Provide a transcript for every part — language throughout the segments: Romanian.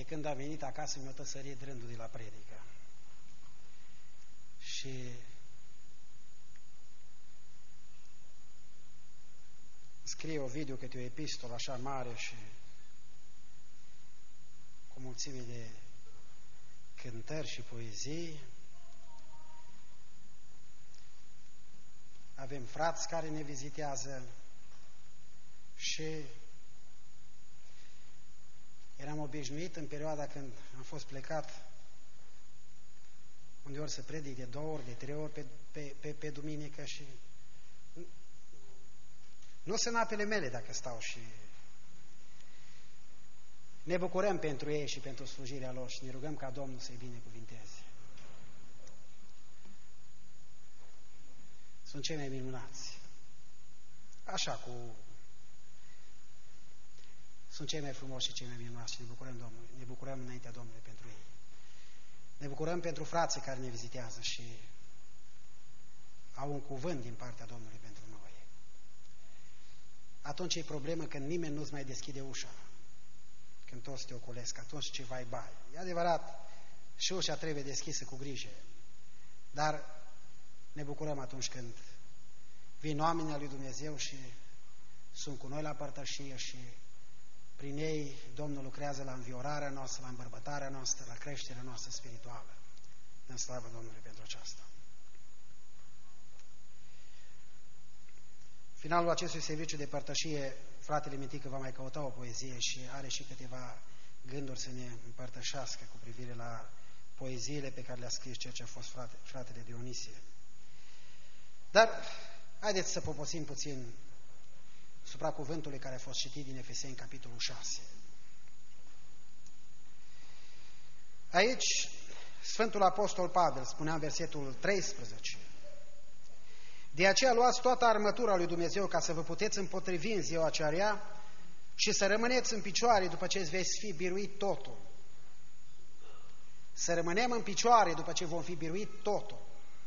când am venit acasă, mi-a tăsărit rândul de la predică. Și scrie Ovidiu câte o epistolă așa mare și cu mulțime de cântări și poezii. Avem frați care ne vizitează și eram obișnuit în perioada când am fost plecat uneori să predic de 2 ori, de 3 ori pe duminică și nu sunt apele mele dacă stau și ne bucurăm pentru ei și pentru slujirea lor și ne rugăm ca Domnul să-i binecuvinteze. Sunt cei mai minunați. Așa sunt cei mai frumoși și cei mai minunați și ne bucurăm Domnului. Ne bucurăm înaintea Domnului pentru ei. Ne bucurăm pentru frații care ne vizitează și au un cuvânt din partea Domnului pentru noi. Atunci e problemă când nimeni nu-ți mai deschide ușa, când toți te ocolesc, atunci ceva e bai. E adevărat, și ușa trebuie deschisă cu grijă, dar ne bucurăm atunci când vin oamenii al lui Dumnezeu și sunt cu noi la părtășie și prin ei Domnul lucrează la înviorarea noastră, la îmbărbătarea noastră, la creșterea noastră spirituală. În slavă Domnului pentru aceasta. Finalul acestui serviciu de părtășie, fratele Mitică va mai căuta o poezie și are și câteva gânduri să ne împărtășească cu privire la poeziile pe care le-a scris ceea ce a fost fratele Dionisie. Dar haideți să poposim puțin supra cuvântului care a fost citit din Efeseni, capitolul 6. Aici, Sfântul Apostol Pavel spunea în versetul 13: de aceea luați toată armătura lui Dumnezeu ca să vă puteți împotrivi în ziua aceea și să rămâneți în picioare după ce veți fi biruit totul. Să rămânem în picioare după ce vom fi biruit totul.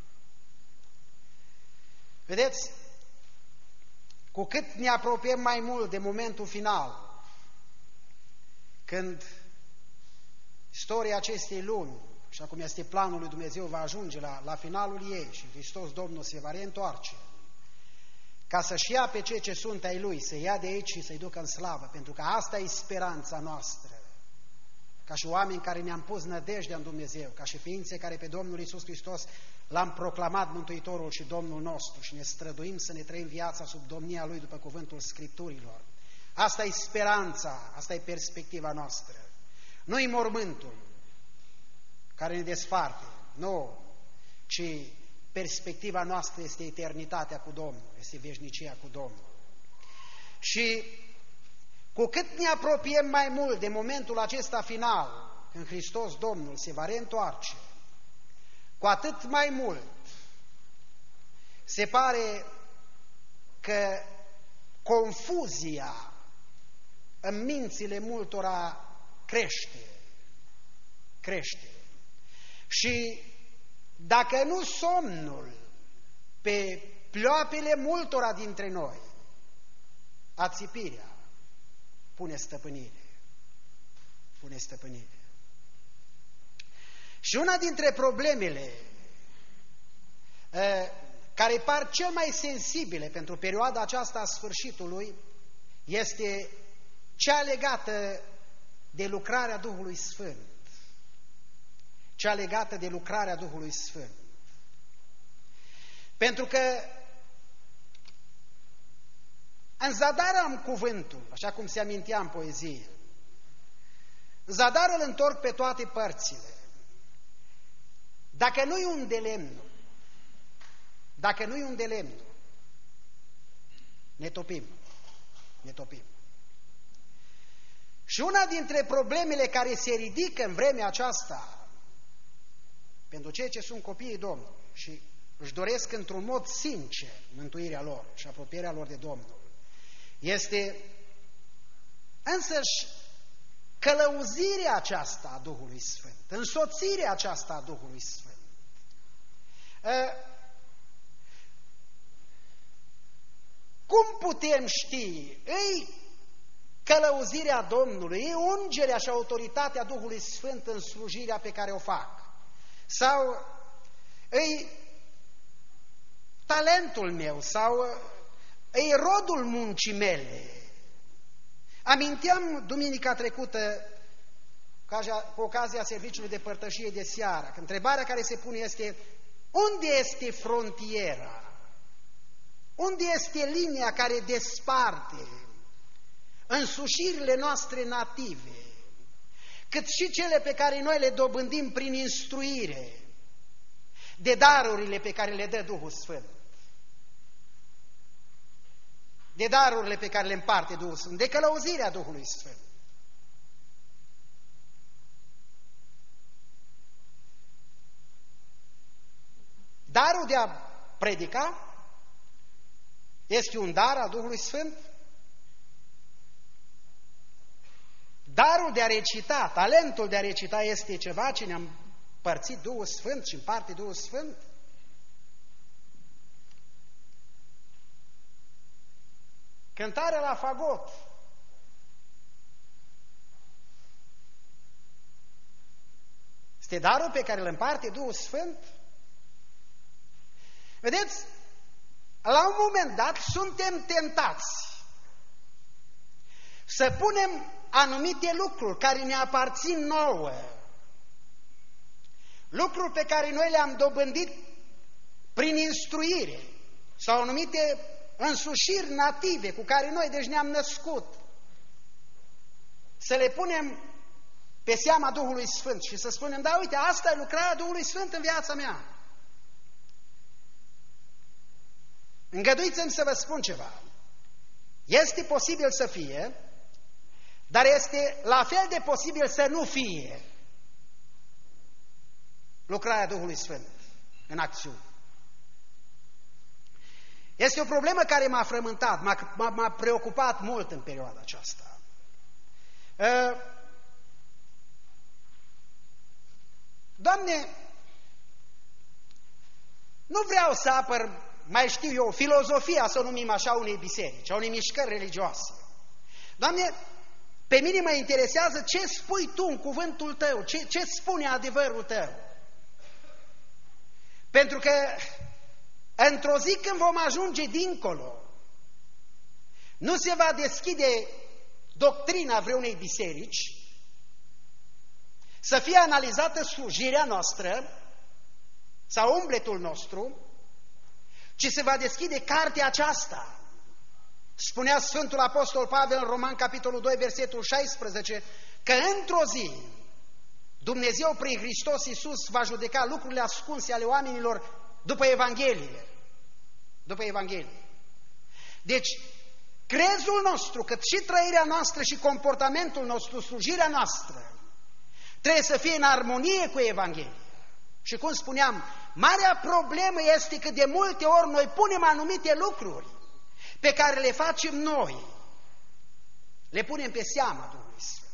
Vedeți? Cu cât ne apropiem mai mult de momentul final, când istoria acestei lumi, așa cum este planul lui Dumnezeu, va ajunge la finalul ei și Hristos Domnul se va reîntoarce, ca să-și ia pe cei ce sunt ai Lui, să ia de aici și să-i ducă în slavă, pentru că asta e speranța noastră, ca și oameni care ne-am pus nădejdea în Dumnezeu, ca și ființe care pe Domnul Iisus Hristos L-am proclamat Mântuitorul și Domnul nostru și ne străduim să ne trăim viața sub domnia Lui după cuvântul Scripturilor. Asta e speranța, asta e perspectiva noastră. Nu-i mormântul care ne desparte, nu, ci perspectiva noastră este eternitatea cu Domnul, este veșnicia cu Domnul. Și cu cât ne apropiem mai mult de momentul acesta final, când Hristos Domnul se va reîntoarce, cu atât mai mult se pare că confuzia în mințile multora crește. Și dacă nu somnul pe pleoapele multora dintre noi, ațipirea pune stăpânire. Și una dintre problemele care par cel mai sensibile pentru perioada aceasta a sfârșitului este cea legată de lucrarea Duhului Sfânt. Pentru că în zadar am cuvântul, așa cum se amintea în poezie. Zadarul îl întorc pe toate părțile. Dacă nu-i un de lemn, ne topim. Și una dintre problemele care se ridică în vremea aceasta pentru cei ce sunt copiii Domnului și își doresc într-un mod sincer mântuirea lor și apropierea lor de Domnul, este însăși călăuzirea aceasta a Duhului Sfânt, însoțirea aceasta a Duhului Sfânt. Cum putem ști? Îi călăuzirea Domnului, e ungerea și autoritatea Duhului Sfânt în slujirea pe care o fac. Sau e talentul meu, sau e rodul muncii mele. Aminteam duminica trecută, cu ocazia serviciului de părtășie de seară, că întrebarea care se pune este: unde este frontiera? Unde este linia care desparte însușirile noastre native, cât și cele pe care noi le dobândim prin instruire, de darurile pe care le dă Duhul Sfânt, de darurile pe care le împarte Duhul Sfânt, de călăuzirea Duhului Sfânt? Darul de a predica este un dar al Duhului Sfânt? Darul de a recita, talentul de a recita este ceva ce ne-a împărțit Duhul Sfânt și împarte Duhul Sfânt? Cântarea la fagot este darul pe care îl împarte Duhul Sfânt? Vedeți, la un moment dat suntem tentați să punem anumite lucruri care ne aparțin nouă, lucruri pe care noi le-am dobândit prin instruire sau anumite însușiri native cu care noi deci ne-am născut, să le punem pe seama Duhului Sfânt și să spunem: da, uite, asta e lucrarea Duhului Sfânt în viața mea. Îngăduiți-mi să vă spun ceva. Este posibil să fie, dar este la fel de posibil să nu fie lucrarea Duhului Sfânt în acțiune. Este o problemă care m-a frământat, m-a preocupat mult în perioada aceasta. Doamne, nu vreau să apăr, mai știu eu, filozofia, să o numim așa, unei biserici, a unei mișcări religioase. Doamne, pe mine mă interesează ce spui Tu în cuvântul Tău, ce spune adevărul Tău. Pentru că într-o zi când vom ajunge dincolo, nu se va deschide doctrina vreunei biserici, să fie analizată slujirea noastră sau umbletul nostru, ci se va deschide cartea aceasta. Spunea Sfântul Apostol Pavel în Roman, capitolul 2, versetul 16, că într-o zi Dumnezeu prin Hristos Iisus va judeca lucrurile ascunse ale oamenilor după Evanghelie. După Evanghelie. Deci, crezul nostru, cât și trăirea noastră și comportamentul nostru, slujirea noastră, trebuie să fie în armonie cu Evanghelia. Și cum spuneam, marea problemă este că de multe ori noi punem anumite lucruri pe care le facem noi, le punem pe seama Duhului Sfânt.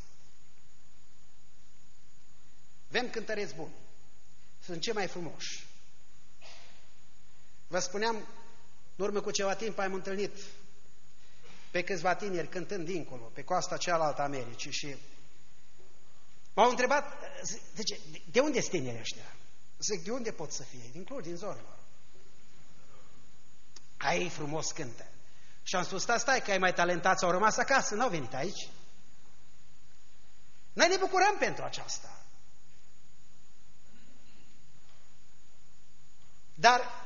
Avem cântăreți buni, sunt cei mai frumoși. Vă spuneam, în urmă cu ceva timp am întâlnit pe câțiva tineri cântând dincolo, pe coasta cealaltă a Americii, și m-au întrebat: zice, de unde sunt tinerii ăștia? Zic, de unde pot să fie? Din Cluj, din Zorba. Ai frumos cântă. Și am spus: stai, că ai mai talentați, au rămas acasă, n-au venit aici. Noi ne bucurăm pentru aceasta. Dar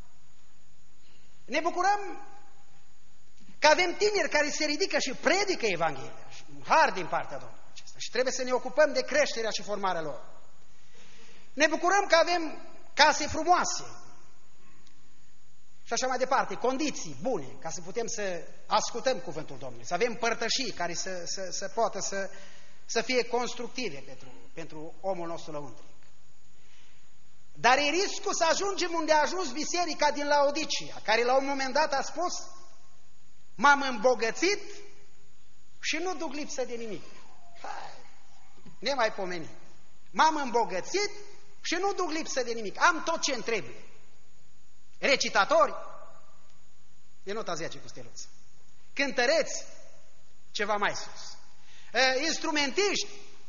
ne bucurăm că avem tineri care se ridică și predică Evanghelia. Un har din partea Domnului acesta. Și trebuie să ne ocupăm de creșterea și formarea lor. Ne bucurăm că avem case frumoase și așa mai departe, condiții bune ca să putem să ascultăm cuvântul Domnului, să avem părtășii care să poată să fie constructive pentru omul nostru lăuntric. Dar e riscul să ajungem unde a ajuns biserica din Laodicea, care la un moment dat a spus: m-am îmbogățit și nu duc lipsă de nimic. Hai, nemaipomenit. M-am îmbogățit și nu duc lipsă de nimic. Am tot ce-mi trebuie. Recitatori, e nota 10 cu steluță. Cântăreți, ceva mai sus. Instrumentiști,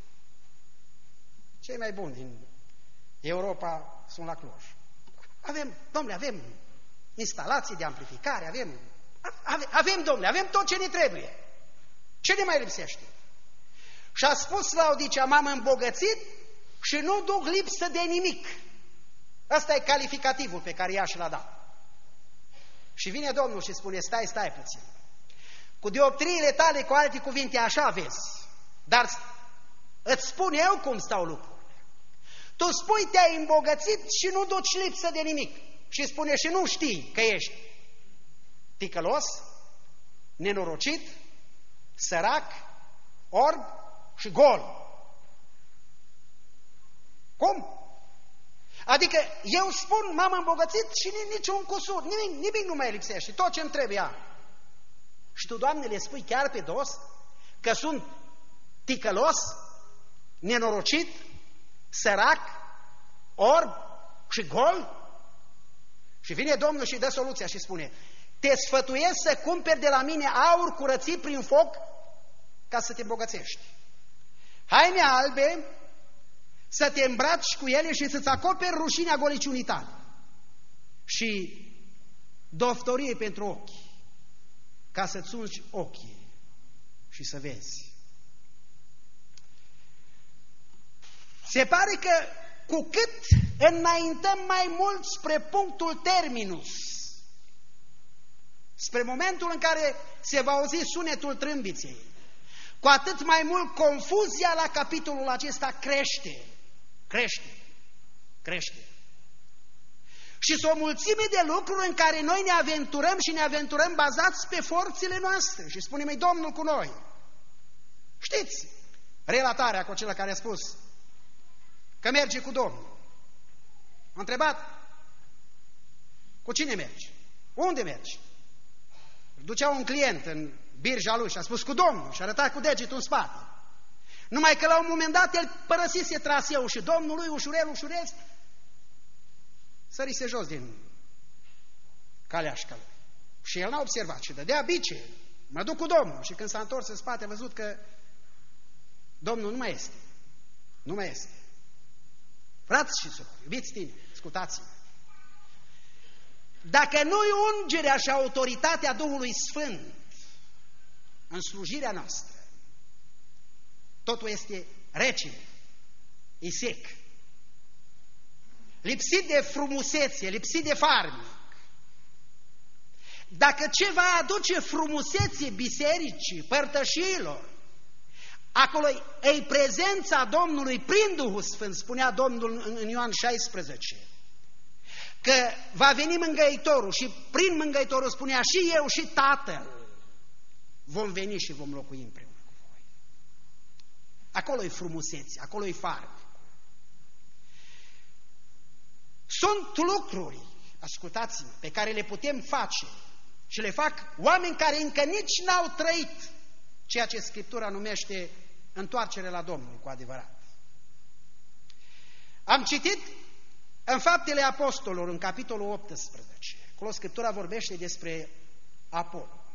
cei mai buni din Europa sunt la Cluj. Avem instalații de amplificare, avem, tot ce ne trebuie. Ce ne mai lipsește? Și a spus Laodicea, m-am îmbogățit și nu duc lipsă de nimic. Ăsta e calificativul pe care ea și l-a dat. Și vine Domnul și spune, stai puțin. Cu dioptriile tale, cu alte cuvinte, așa vezi. Dar îți spun eu cum stau lucrurile. Tu spui, te-ai îmbogățit și nu duci lipsă de nimic. Și spune, și nu știi că ești ticălos, nenorocit, sărac, orb și gol. Cum? Adică eu spun, m-am îmbogățit și niciun cusur, nimic nu mai lipsește, tot ce-mi trebuie. Și tu, Doamne, le spui chiar pe dos că sunt ticălos, nenorocit, sărac, orb și gol? Și vine Domnul și dă soluția și spune, te sfătuiesc să cumperi de la mine aur curățit prin foc ca să te îmbogățești. Haine albe, să te îmbraci cu ele și să-ți acoperi rușinea goliciunii tale. Și doftorie pentru ochi, ca să-ți ungi ochii și să vezi. Se pare că cu cât înaintăm mai mult spre punctul terminus, spre momentul în care se va auzi sunetul trâmbiței, cu atât mai mult confuzia la capitolul acesta crește. Și sunt o mulțime de lucruri în care noi ne aventurăm și ne aventurăm bazați pe forțele noastre și spunem, e Domnul cu noi. Știți relatarea cu acela care a spus că merge cu Domnul. A întrebat, cu cine mergi? Unde mergi? Ducea un client în birja lui și a spus cu Domnul și a arătat cu degetul în spate. Numai că la un moment dat el părăsise traseul și Domnul lui ușurel sărise jos din caleașca lui. Și el n-a observat și dădea bice. Mă duc cu Domnul. Și când s-a întors în spate a văzut că Domnul nu mai este. Nu mai este. Frați și surori, iubiți tine, ascultați-mă. Dacă nu-i ungerea și autoritatea Duhului Sfânt în slujirea noastră, totul este rece, e sec, lipsit de frumusețe, lipsit de farmec. Dacă ceva aduce frumusețe bisericii, părtășiilor, acolo e prezența Domnului prin Duhul Sfânt, spunea Domnul în Ioan 16, că va veni Mângâietorul și prin Mângâietorul spunea și eu și Tatăl vom veni și vom locui împreună cu voi. Acolo e frumusețe, acolo e farmec. Sunt lucruri, ascultați-mă, pe care le putem face și le fac oameni care încă nici n-au trăit ceea ce Scriptura numește întoarcere la Domnul cu adevărat. Am citit în Faptele Apostolilor, în capitolul 18, acolo Scriptura vorbește despre Apollo.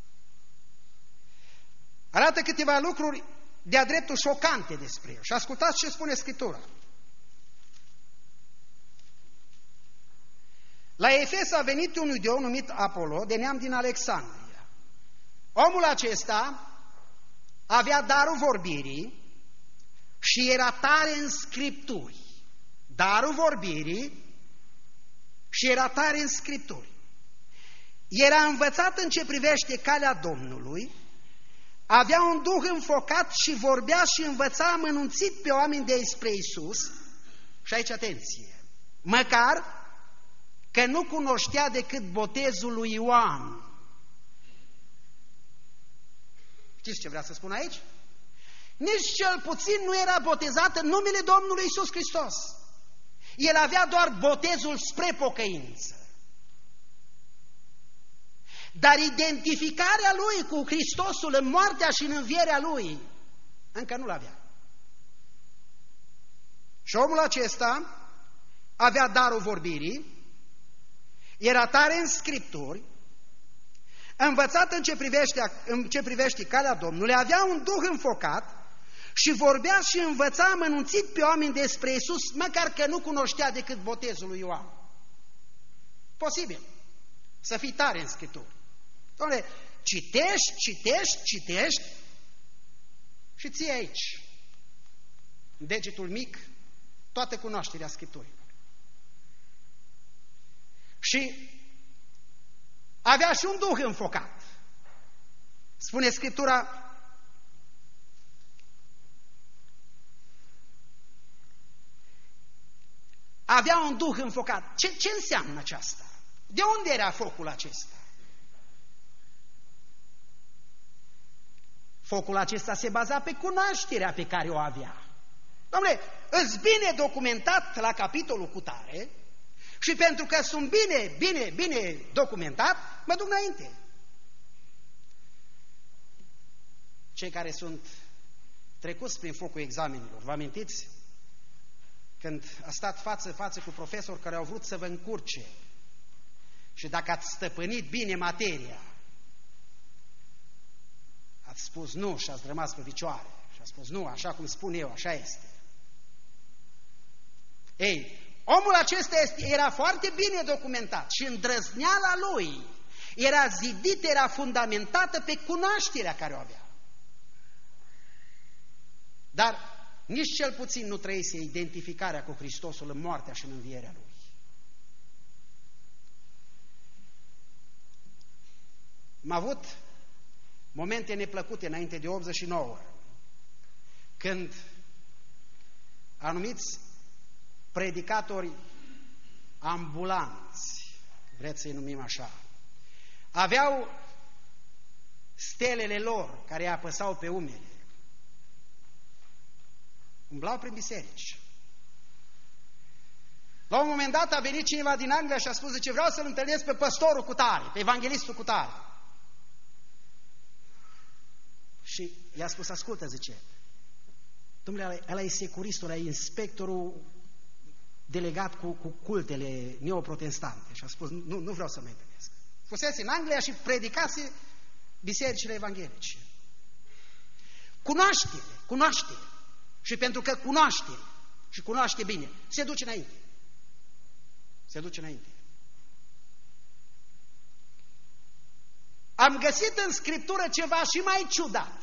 Arată câteva lucruri de-a dreptul șocante despre el. Și ascultați ce spune Scriptura. La Efes a venit un iudeu numit Apollo, de neam din Alexandria. Omul acesta avea darul vorbirii și era tare în Scripturi. Darul vorbirii și era tare în Scripturi. Era învățat în ce privește calea Domnului, avea un duh înfocat și vorbea și învăța amănunțit pe oameni despre Iisus. Și aici atenție, măcar că nu cunoștea decât botezul lui Ioan. Știți ce vrea să spun aici? Nici cel puțin nu era botezat în numele Domnului Iisus Hristos. El avea doar botezul spre pocăință. Dar identificarea lui cu Hristosul în moartea și în învierea lui încă nu l-avea. Și omul acesta avea darul vorbirii, era tare în Scripturi, învățat în ce privește calea Domnului, avea un duh înfocat și vorbea și învăța amănunțit pe oameni despre Iisus, măcar că nu cunoștea decât botezul lui Ioan. Posibil să fii tare în Scriptură. Doamne, citești și ții aici, în degetul mic, toată cunoașterea Scripturilor. Și avea și un duh înfocat. Spune Scriptura, avea un duh înfocat. Ce înseamnă aceasta? De unde era focul acesta? Focul acesta se baza pe cunoașterea pe care o avea. Dom'le, îți bine documentat la capitolul cutare și pentru că sunt bine documentat, mă duc înainte. Cei care sunt trecuți prin focul examenilor, vă amintiți? Când a stat față cu profesori care au vrut să vă încurce și dacă ați stăpânit bine materia, ați spus nu și ați rămas pe picioare și ați spus nu, așa cum spun eu, așa este. Ei, omul acesta era foarte bine documentat și îndrăzneala lui era zidită, era fundamentată pe cunoașterea care o avea. Dar nici cel puțin nu trăise identificarea cu Hristosul în moartea și în învierea Lui. Am avut momente neplăcute înainte de 89, când anumiți predicatori ambulanți, vreți să-i numim așa, aveau stelele lor care apăsau pe umere. Umblau prin biserici. La un moment dat a venit cineva din Anglia și a spus, zice, vreau să-l întâlnesc pe păstorul cutare, pe evanghelistul cutare. Și i-a spus, ascultă, zice, domnule, ăla e securistul, ăla e inspectorul delegat cu cultele neoprotestante. Și a spus, nu vreau să mă întâlnesc. Fusese în Anglia și predicase bisericile evanghelice. Cunoaște. Și pentru că cunoaște bine, se duce înainte. Am găsit în Scriptură ceva și mai ciudat.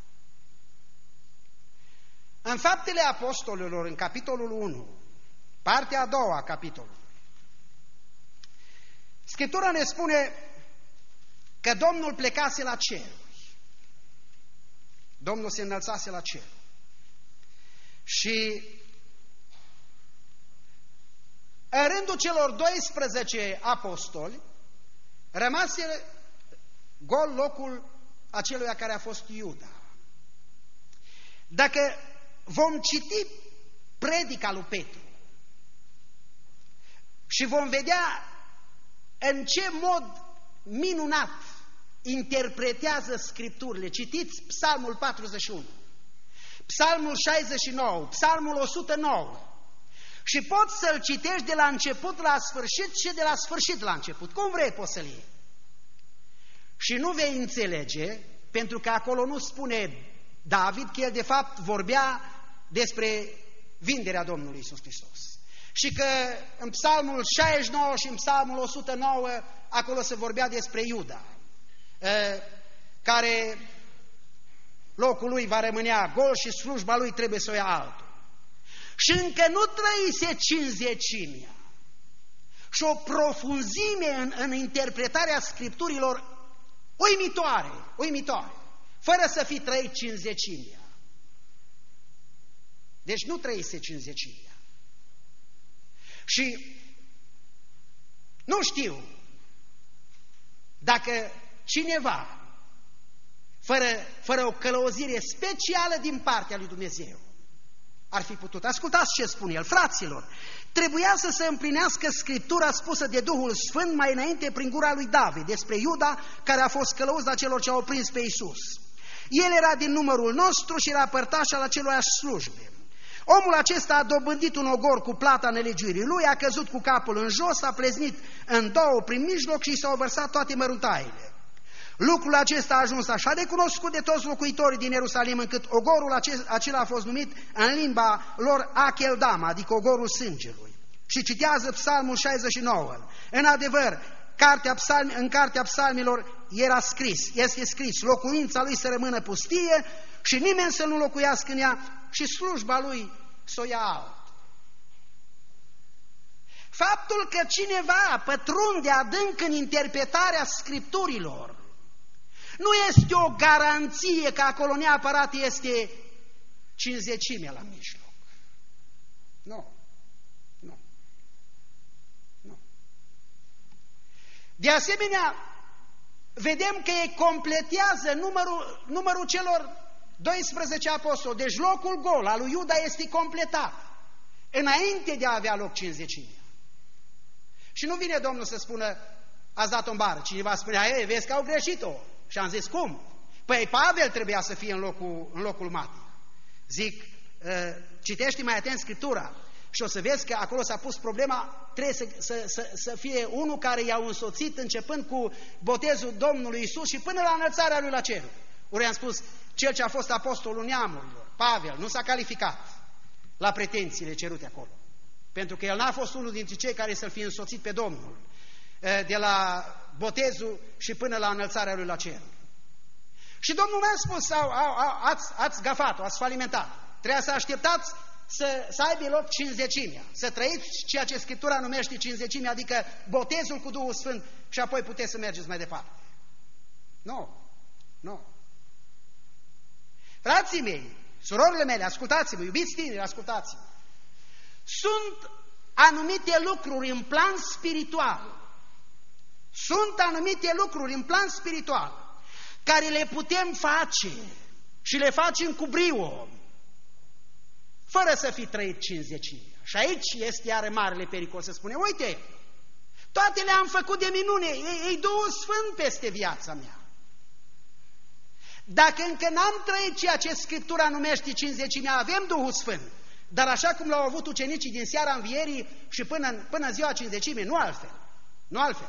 În Faptele Apostolilor, în capitolul 1, partea a doua a capitolului, Scriptura ne spune că Domnul plecase la ceruri. Domnul se înălțase la cer. Și în rândul celor 12 apostoli rămase gol locul aceluia care a fost Iuda. Dacă vom citi predica lui Petru și vom vedea în ce mod minunat interpretează Scripturile, citiți Psalmul 41, Psalmul 69, Psalmul 109 și poți să-l citești de la început la sfârșit și de la sfârșit la început. Cum vrei poți să-l iei. Și nu vei înțelege, pentru că acolo nu spune David că el de fapt vorbea despre vinderea Domnului Iisus Hristos. Și că în Psalmul 69 și în Psalmul 109 acolo se vorbea despre Iuda, care locul lui va rămânea gol și slujba lui trebuie să o ia altul. Și încă nu trăise cincizecimea. Și o profunzime în interpretarea Scripturilor uimitoare, fără să fi trăit cincizecimea. Deci nu trăise cincizecimea. Și nu știu dacă cineva, fără o călăuzire specială din partea lui Dumnezeu, ar fi putut. Ascultați ce spune el, fraților, trebuia să se împlinească Scriptura spusă de Duhul Sfânt mai înainte prin gura lui David, despre Iuda, care a fost călăuza celor ce au prins pe Iisus. El era din numărul nostru și era părtaș al acelorași slujbe. Omul acesta a dobândit un ogor cu plata nelegiuirii lui, a căzut cu capul în jos, a pleznit în două prin mijloc și s-au vărsat toate măruntaiele. Lucrul acesta a ajuns așa de cunoscut de toți locuitorii din Ierusalim, încât ogorul acela a fost numit în limba lor Acheldama, adică ogorul sângelui. Și citează Psalmul 69. În adevăr, în cartea psalmilor este scris, locuința lui să rămână pustie și nimeni să nu locuiască în ea și slujba lui să o ia altul. Faptul că cineva pătrunde adânc în interpretarea Scripturilor nu este o garanție că acolo neapărat este cincizecimea la mijloc. Nu. De asemenea, vedem că ei completează numărul celor 12 apostoli. Deci locul gol al lui Iuda este completat înainte de a avea loc cincizecimea. Și nu vine Domnul să spună, ați dat-o în bară. Cineva spunea, ei, vezi că au greșit-o. Și am zis, cum? Păi Pavel trebuia să fie în locul Matei. Zic, citește mai atent Scriptura și o să vezi că acolo s-a pus problema, trebuie să fie unul care i-a însoțit începând cu botezul Domnului Iisus și până la înălțarea lui la cer. Ori am spus, cel ce a fost apostolul neamurilor, Pavel, nu s-a calificat la pretențiile cerute acolo. Pentru că el n-a fost unul dintre cei care să-l fie însoțit pe Domnul de la botezul și până la înălțarea lui la cer. Și Domnul mi-a spus, ați gafat-o, ați falimentat. Trebuia să așteptați să aibă loc cincizecimea, să trăiți ceea ce Scriptura numește cincizecimea, adică botezul cu Duhul Sfânt și apoi puteți să mergeți mai departe. Nu. Frații mei, surorile mele, ascultați-mă, iubiți tineri, ascultați-mă. Sunt anumite lucruri în plan spiritual. Care le putem face și le facem cu brio, fără să fi trăit cincizecimea. Și aici este iară marele pericol să spunem, uite, toate le-am făcut de minune, e Duhul Sfânt peste viața mea. Dacă încă n-am trăit ceea ce Scriptura numește cincizecimea, avem Duhul Sfânt, dar așa cum l-au avut ucenicii din seara învierii și până ziua cincizecimii, nu altfel.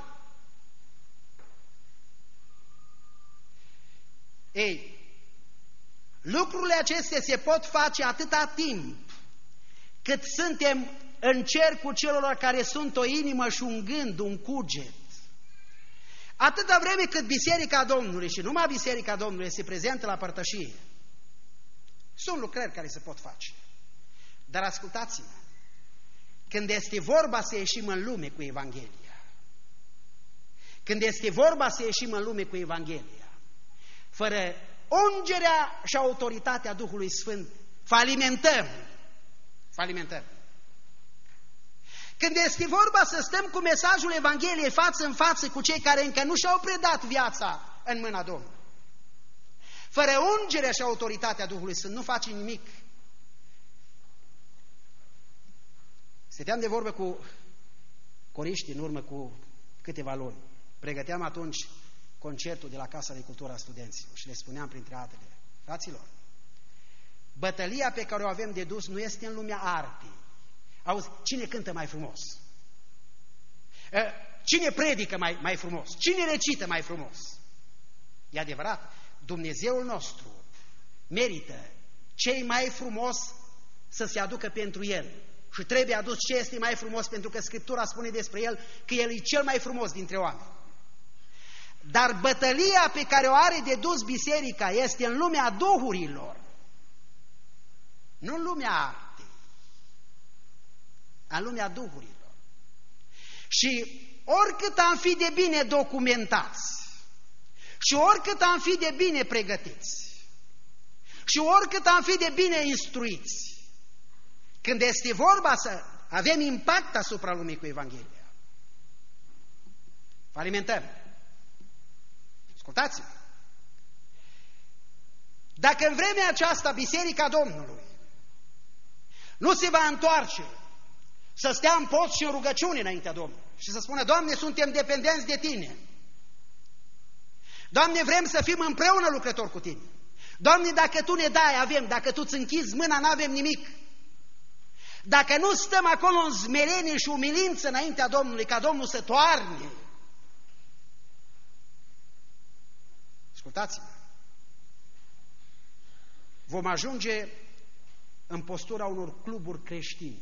Ei, lucrurile acestea se pot face atâta timp cât suntem în cercul celor care sunt o inimă și un gând, un cuget. Atâta vreme cât Biserica Domnului și numai Biserica Domnului este prezentă la părtășie, sunt lucrări care se pot face. Dar ascultați-mă, când este vorba să ieșim în lume cu Evanghelia, fără ungerea și autoritatea Duhului Sfânt, falimentăm. Când este vorba să stăm cu mesajul Evangheliei față în față cu cei care încă nu și-au predat viața în mâna Domnului, fără ungerea și autoritatea Duhului Sfânt, nu face nimic. Stăteam de vorbă cu coriștii în urmă cu câteva luni. Pregăteam atunci concertul de la Casa de Cultură a Studenților și le spuneam printre altele, fraților, bătălia pe care o avem de dus nu este în lumea artei. Auzi, cine cântă mai frumos? Cine predică mai frumos? Cine recită mai frumos? E adevărat, Dumnezeul nostru merită cei mai frumos să se aducă pentru El. Și trebuie adus ce este mai frumos, pentru că Scriptura spune despre El că El e cel mai frumos dintre oameni. Dar bătălia pe care o are de dus biserica este în lumea duhurilor, nu în lumea artei, în lumea duhurilor. Și oricât am fi de bine documentați și oricât am fi de bine pregătiți și oricât am fi de bine instruiți, când este vorba să avem impact asupra lumii cu Evanghelia, falimentăm. Ascultați-mă! Dacă în vremea aceasta Biserica Domnului nu se va întoarce să stea în post și în rugăciune înaintea Domnului și să spună, Doamne, suntem dependenți de Tine. Doamne, vrem să fim împreună lucrători cu Tine. Doamne, dacă Tu ne dai, avem. Dacă Tu îți închizi mâna, n-avem nimic. Dacă nu stăm acolo în smerenie și umilință înaintea Domnului, ca Domnul să toarne, ascultați-mă, vom ajunge în postura unor cluburi creștine,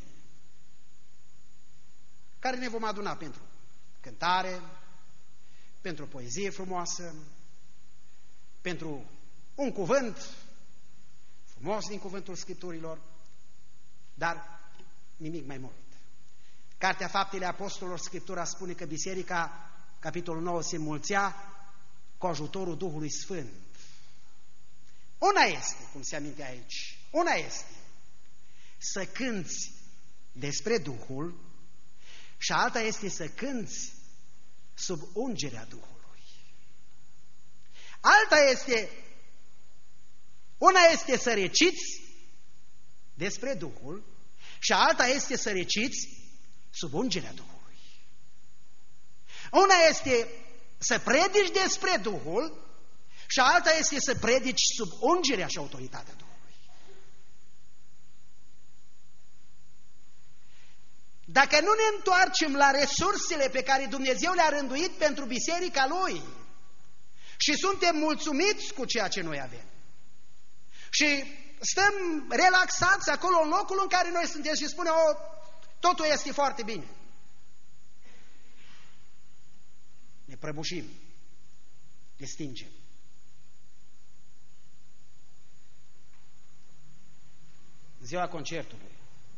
care ne vom aduna pentru cântare, pentru o poezie frumoasă, pentru un cuvânt frumos din cuvântul Scripturilor, dar nimic mai mult. Cartea Faptele Apostolilor, Scriptura spune că biserica, capitolul 9, se înmulțea cu ajutorul Duhului Sfânt. Una este, cum se amintea aici, una este să cânți despre Duhul și alta este să cânți sub ungerea Duhului. Una este să reciți despre Duhul și alta este să reciți sub ungerea Duhului. Una este să predici despre Duhul și alta este să predici sub ungerea și autoritatea Duhului. Dacă nu ne întoarcem la resursele pe care Dumnezeu le-a rânduit pentru biserica Lui și suntem mulțumiți cu ceea ce noi avem și stăm relaxați acolo în locul în care noi suntem și spunem, totul este foarte bine, ne prăbușim, ne stingem. În ziua concertului,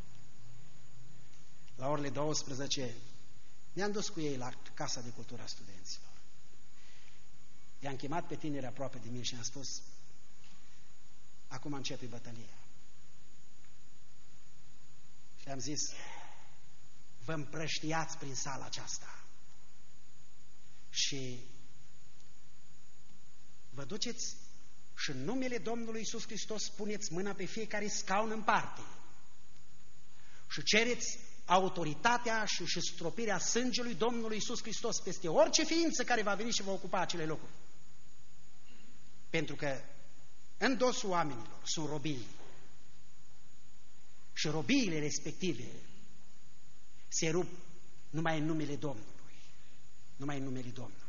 la orele 12, ne-am dus cu ei la Casa de Cultură a Studenților. I-am chemat pe tineri aproape de mine și am spus, acum începe bătălia. Și am zis, vă împrăștiați prin sala aceasta și vă duceți și în numele Domnului Iisus Hristos puneți mâna pe fiecare scaun în parte și cereți autoritatea și stropirea sângelui Domnului Iisus Hristos peste orice ființă care va veni și va ocupa acele locuri. Pentru că în dosul oamenilor sunt robii și robiile respective se rup numai în numele Domnului. Numai în numele Domnului.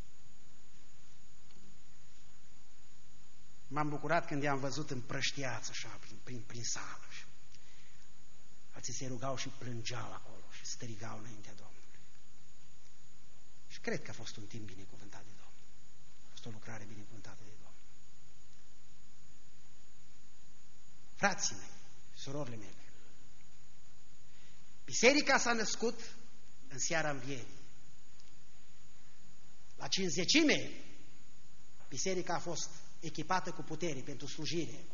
M-am bucurat când i-am văzut împrăștiați așa prin sală. Alții se rugau și plângeau acolo și strigau înaintea Domnului. Și cred că a fost un timp binecuvântat de Domnul. A fost o lucrare binecuvântată de Domnul. Frații mei, surorile mele, biserica s-a născut în seara învierii. La Cincizecime, biserica a fost echipată cu putere pentru slujire.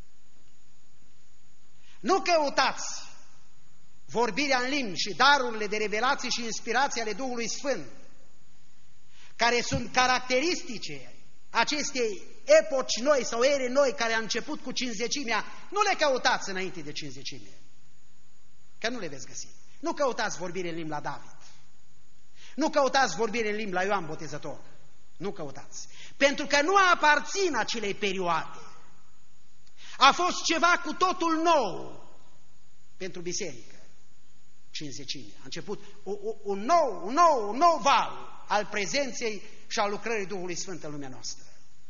Nu căutați vorbirea în limbi și darurile de revelație și inspirație ale Duhului Sfânt, care sunt caracteristice acestei epoci noi sau ere noi care a început cu Cincizecimea, nu le căutați înainte de Cincizecime, că nu le veți găsi. Nu căutați vorbire în limbi la David, nu căutați vorbire în limbi la Ioan Botezător, nu căutați, pentru că nu aparțin acelei perioade. A fost ceva cu totul nou pentru biserică. Cincizecime. A început un nou val al prezenței și al lucrării Duhului Sfânt în lumea noastră.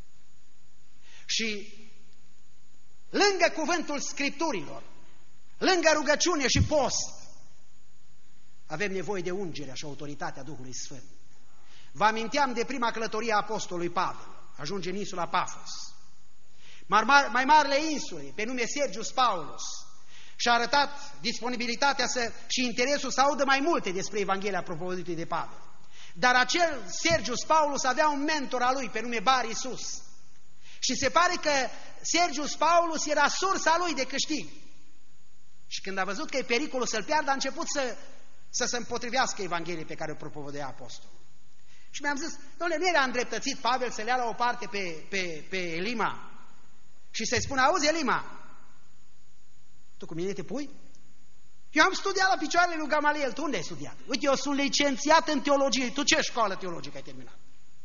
Și lângă cuvântul Scripturilor, lângă rugăciune și post, avem nevoie de ungerea și autoritatea Duhului Sfânt. Vă aminteam de prima călătorie a apostolului Pavel. Ajunge în insula Pafos. Mai marele insule, pe nume Sergius Paulus, și-a arătat disponibilitatea și interesul să audă mai multe despre Evanghelia propovăduită de Pavel. Dar acel Sergius Paulus avea un mentor al lui, pe nume Bar Iisus. Și se pare că Sergius Paulus era sursa lui de câștig. Și când a văzut că e pericolul să-l piardă, a început să se împotrivească Evangheliei pe care o propovăduia apostolul. Și mi-am zis, dom'le, nu era îndreptățit Pavel să le ia la o parte pe Elima și să-i spună, auzi Elima, tu cu mine te pui? Eu am studiat la picioarele lui Gamaliel, tu unde ai studiat? Uite, eu sunt licențiat în teologie, tu ce școală teologică ai terminat?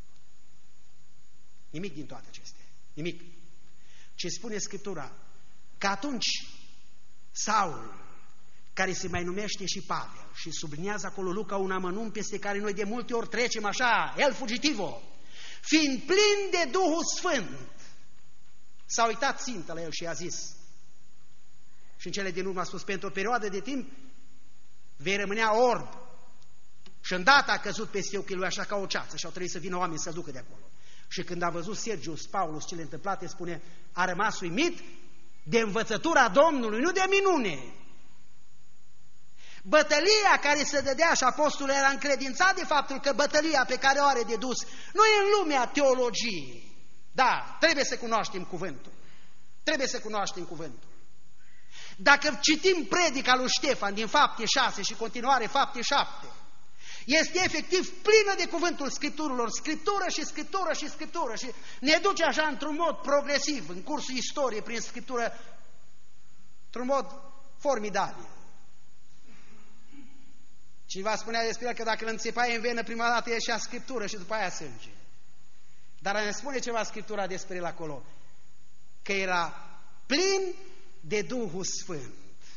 Nimic din toate acestea, nimic. Ce spune Scriptura? Că atunci Saul, care se mai numește și Pavel, și subliniază acolo Luca un amănunt peste care noi de multe ori trecem așa, el fugitivo, fiind plin de Duhul Sfânt. S-a uitat țintă la el și i-a zis, și în cele din urmă a spus, pentru o perioadă de timp vei rămânea orb. Și îndată a căzut peste ochii lui așa ca o ceață și au trebuit să vină oameni să-l ducă de acolo. Și când a văzut Sergius Paulus cele întâmplate, spune, a rămas uimit de învățătura Domnului, nu de minune. Bătălia care se dădea și apostolul era încredințat de faptul că bătălia pe care o are de dus nu e în lumea teologiei. Da, trebuie să cunoaștem cuvântul. Trebuie să cunoaștem cuvântul. Dacă citim predica lui Ștefan din Fapte 6 și continuare Fapte 7, este efectiv plină de cuvântul Scripturilor, Scriptură și Scriptură și Scriptură, și ne duce așa într-un mod progresiv, în cursul istoriei, prin Scriptură, într-un mod formidabil. Cineva spunea despre el că dacă îl înțepai în venă, prima dată ieșea Scriptură și după aia sânge. Dar ne spune ceva Scriptura despre el acolo, că era plin de Duhul Sfânt.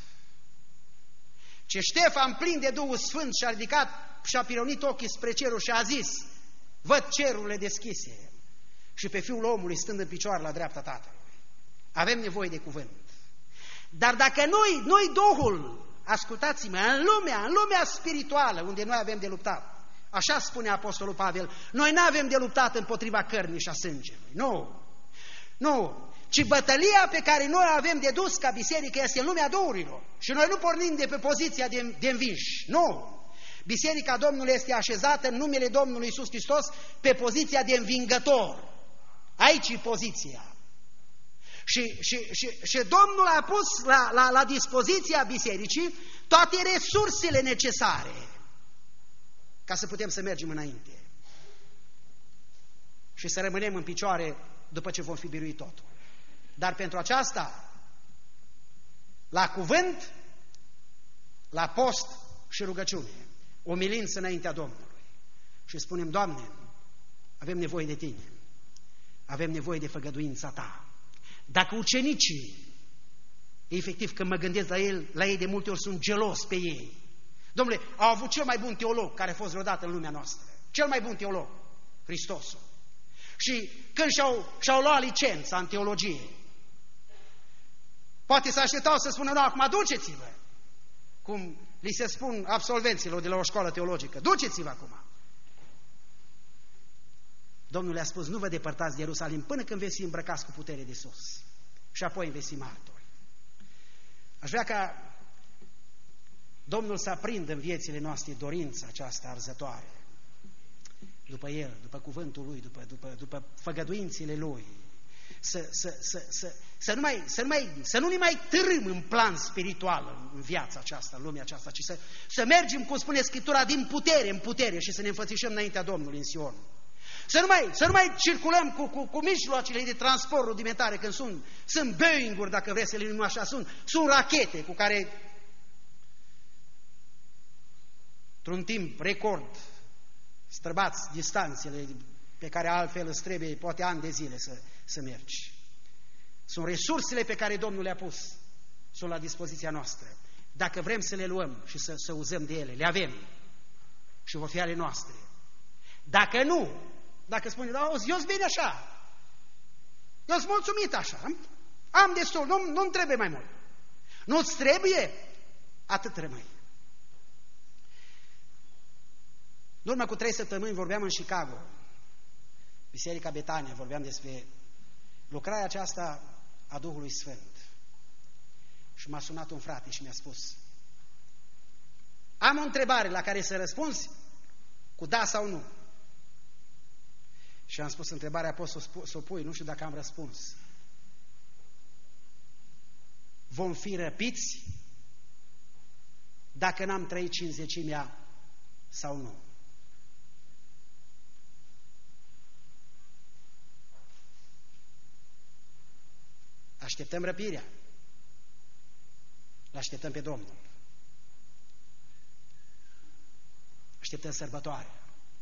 Ce Ștefan, plin de Duhul Sfânt, și-a ridicat și-a pironit ochii spre ceruri și a zis, văd cerurile deschise și pe Fiul omului stând în picioare la dreapta Tatălui. Avem nevoie de cuvânt. Dar dacă noi Duhul, ascultați-mă, în lumea spirituală, unde noi avem de luptat, așa spune Apostolul Pavel, noi nu avem de luptat împotriva cărnii și a sângelui. Nu. Ci bătălia pe care noi avem de dus ca biserică este în lumea duhurilor. Și noi nu pornim de pe poziția de învinși. Nu. Biserica Domnului este așezată în numele Domnului Iisus Hristos pe poziția de învingător. Aici e poziția. Și Domnul a pus la dispoziția bisericii toate resursele necesare ca să putem să mergem înainte și să rămânem în picioare după ce vom fi biruit totul. Dar pentru aceasta, la cuvânt, la post și rugăciune, umilință înaintea Domnului și spunem, Doamne, avem nevoie de Tine, avem nevoie de făgăduința Ta. Dacă ucenicii, efectiv când mă gândesc la ei de multe ori sunt gelos pe ei. Domnule, au avut cel mai bun teolog care a fost vreodată în lumea noastră, cel mai bun teolog, Hristosul. Și când și-au luat licența în teologie, poate să așteptau să spună, nu, acum duceți-vă, cum li se spun absolvenților de la o școală teologică, duceți-vă acum. Domnul le-a spus, nu vă depărtați de Ierusalim până când veți fi îmbrăcați cu putere de sus și apoi veți fi martori. Aș vrea ca Domnul să aprindă în viețile noastre dorința aceasta arzătoare după El, după cuvântul Lui, după făgăduințele Lui, să nu ne mai târâm în plan spiritual în viața aceasta, în lumea aceasta, ci să mergem, cum spune Scriptura, din putere în putere și să ne înfățișăm înaintea Domnului în Sion. Să nu mai circulăm cu mijloacele de transport rudimentare, când sunt Boeing-uri, dacă vreți să le numim așa, sunt rachete cu care, într-un timp record, străbați distanțele pe care altfel îți trebuie poate ani de zile să mergi. Sunt resursele pe care Domnul le-a pus, sunt la dispoziția noastră. Dacă vrem să le luăm și să uzăm de ele, le avem și vor fi ale noastre. Dacă nu, dacă spune, eu sunt bine așa, eu sunt mulțumit așa, am destul, nu-mi trebuie mai mult. Nu-ți trebuie? Atât rămâi. În urmă cu 3 săptămâni vorbeam în Chicago, Biserica Betania, vorbeam despre lucrarea aceasta a Duhului Sfânt. Și m-a sunat un frate și mi-a spus, am o întrebare la care să răspunzi cu da sau nu. Și am spus, întrebarea poți să o pui, nu știu dacă am răspuns. Vom fi răpiți dacă n-am trăit cincizecimea sau nu? Așteptăm răpirea. L-așteptăm pe Domnul. Așteptăm sărbătoarea.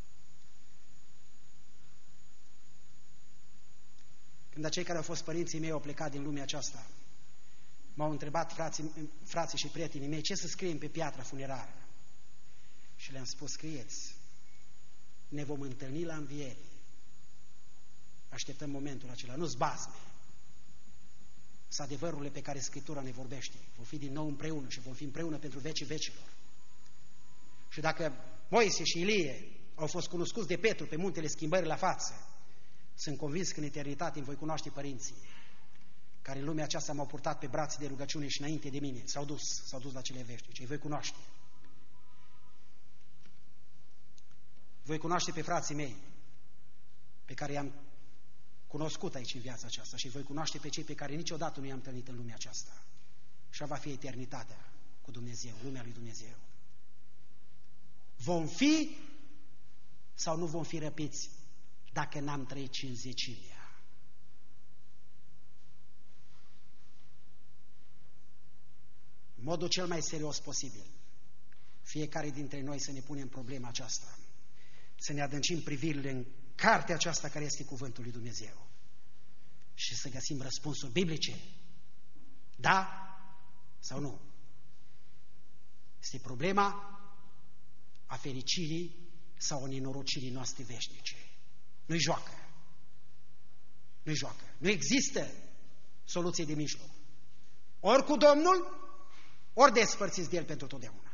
Când acei care au fost părinții mei au plecat din lumea aceasta, m-au întrebat frații și prietenii mei, ce să scriem pe piatra funerară? Și le-am spus, scrieți, ne vom întâlni la înviere. Așteptăm momentul acela, nu-s bazme. Sunt adevărurile pe care Scriptura ne vorbește. Vom fi din nou împreună și vom fi împreună pentru vecii vecilor. Și dacă Moise și Ilie au fost cunoscuți de Petru pe muntele schimbării la față, sunt convins că în eternitate îmi voi cunoaște părinții care în lumea aceasta m-au purtat pe brațe de rugăciune și înainte de mine s-au dus la cele veșnice. Îi voi cunoaște. Voi cunoaște pe frații mei pe care i-am cunoscut aici în viața aceasta și voi cunoaște pe cei pe care niciodată nu i-am întâlnit în lumea aceasta. Și va fi eternitatea cu Dumnezeu, lumea lui Dumnezeu. Vom fi sau nu vom fi răpiți dacă n-am trăit cincizecimea? În modul cel mai serios posibil, fiecare dintre noi să ne punem problema aceasta, să ne adâncim privirile în cartea aceasta care este Cuvântul lui Dumnezeu și să găsim răspunsuri biblice. Da sau nu? Este problema a fericirii sau a nenorocirii noastre veșnice. Nu-i joacă. Nu-i joacă. Nu există soluție de mijloc. Ori cu Domnul, ori despărțiți de El pentru totdeauna.